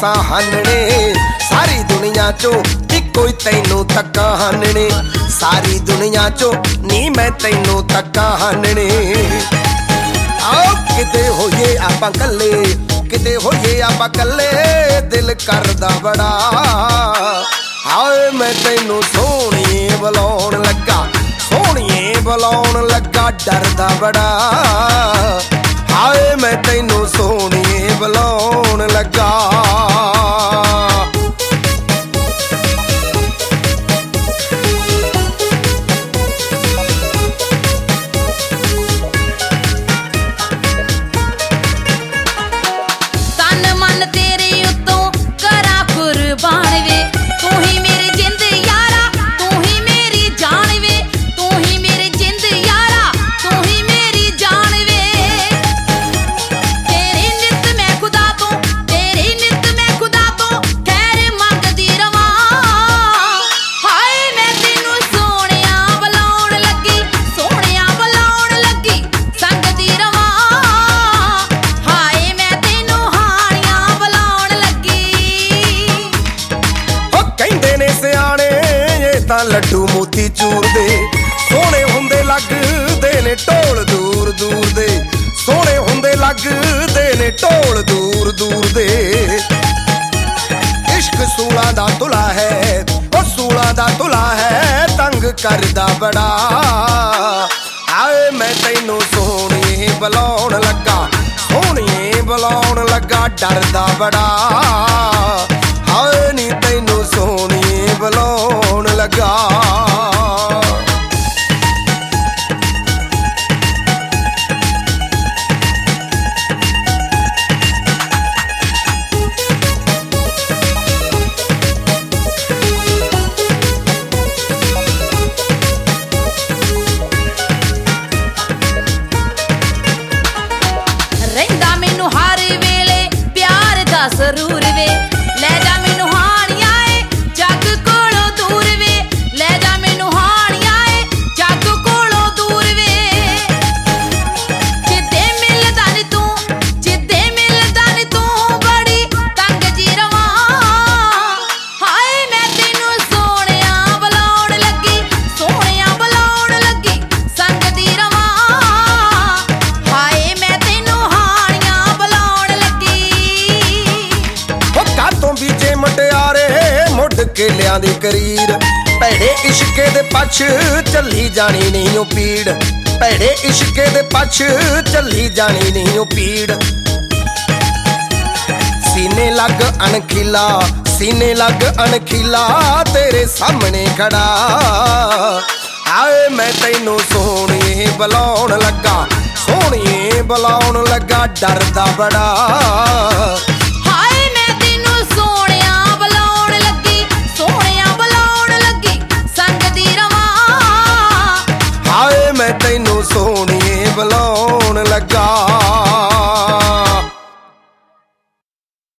सां हनने सारी दुनिया चो कोई तैनू धक्का हानने सारी दुनिया चो नी मैं तैनू धक्का हानने आओ किते होइए आपां कल्ले किते होइए आपां कल्ले दिल करदा बड़ा हाए मैं तैनू सोहणिए बुलाउण लगा सोहणिए बुलाउण लगा डरदा बड़ा हाए मैं तैनू सोहणिए बुलाउण लगा लड्डू मोती चूर दे सोहणे हुंदे लगदे ने ढोल दूर दूर दे सोहणे हुंदे लगदे ने ढोल दूर दूर दे इश्क सूलां दा तुला है ओ सूलां दा तुला है तंग करदा बड़ा आए मैं तैनू सोहणिए बुलाउण लगा सोहणिए बुलाउण लगा डरदा बड़ा हाए नी तैनू सोहणिए बुलाउण लगा रहिंदा मैनू हर वेले प्यार दा जरूर वे ले जा मैनू हानियां जग कोलों दूर वे ले जा मैनू हानियां जग कोलों दूर वे जिद्दे मिलदा नी तू बड़ी तंग जी रवां हाए मैं तैनू सोहणिया बुलाउण लगी सोहणिया बुलाउण लगी संग दी रवां हाए मैं तैनू हानियां बुलाउण लगी ओ कातों बीजे मुटियारे मुड़ के लियांदी करीर भैड़े इश्के दे पछ चली जानी नहीं ओ पीड़ भैड़े इश्के दे पछ चली जानी नहीं ओ पीड़ सीने लग अनखीला तेरे सामने खड़ा आए मैं तैनू सोहणिए बुलाउण लगा सोहणिए बुलाउण लगा डरदा बड़ा हाए मैं तैनू सोहणिया बुलाउण लगी संग दी रवां हाए मैं तैनू सोहणिए बुलाउण लगा।